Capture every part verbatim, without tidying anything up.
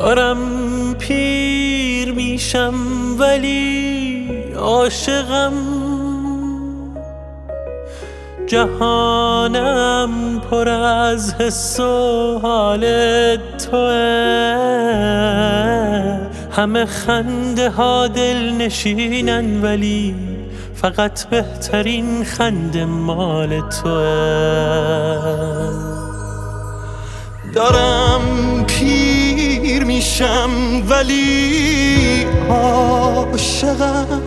دارم پیر میشم ولی عاشقم، جهانم پر از حس و حال توه، همه خنده ها دل نشینن ولی فقط بهترین خنده مال توه. دارم پیر میشم ولی عاشقم،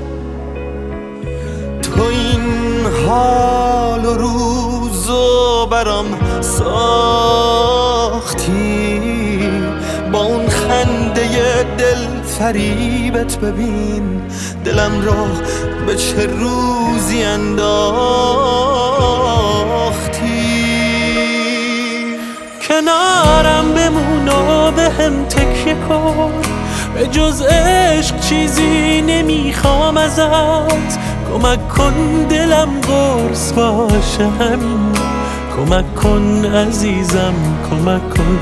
تو این حال و روزو برام ساختی، با اون خنده دل فریبت ببین دلم را به چه روزی انداختی. کنارم بمون و به هم تکیه کن، به جز عشق چیزی نمیخوام ازت. کمک کن دلم قرص باشه همین، کمک کن عزیزم کمک کن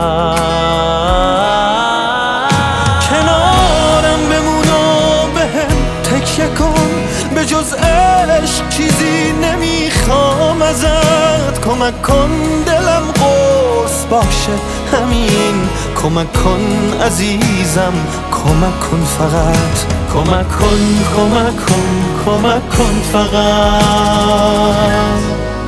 فقط. کنارم بمون و به هم تکیه کن، به جز عشق چیزی نمیخوام ازت. کمک کن دلم قرص باشه همین، کمک کن عزیزم کمک کن فقط. کمک کن کمک کن کمک کن فقط.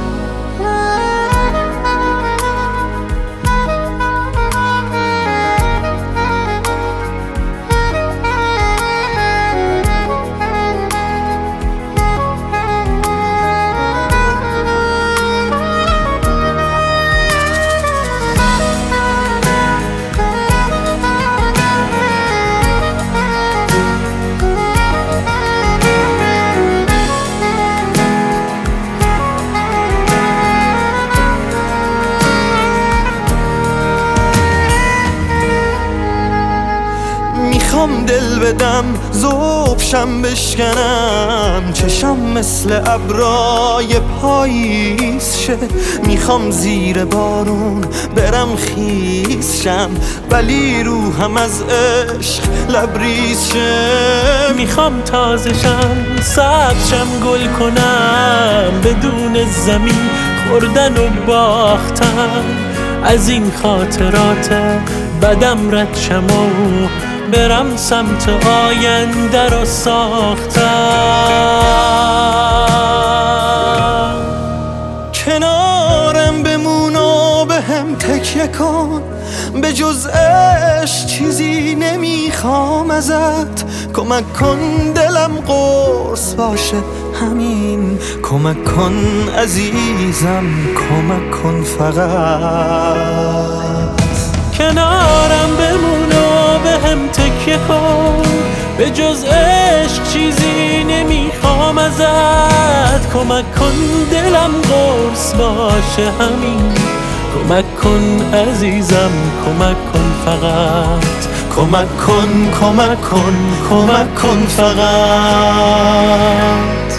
میخوام دل بدم ذوبشم بشکنم، چشم مثل ابرای پاییز شه. میخوام زیر بارون برم خیس شم، ولی روحم از عشق لبریز شه. میخوام تازشم سبزشم گل کنم، بدون زمین خوردن و باختن. از این خاطرات بدم رد شم و برم سمت آینده رو ساختم. کنارم بمون و به هم تکیه کن، به جز عشق چیزی نمیخوام ازت. کمک کن دلم قرص باشه همین، کمک کن عزیزم کمک کن فقط. کنارم بمون و به هم تکیه کن، به جز عشق چیزی نمیخوام ازت. کمک کن دلم قرص باشه همین، کمک کن عزیزم کمک کن فقط. کمک کن کمک کن کمک کن فقط.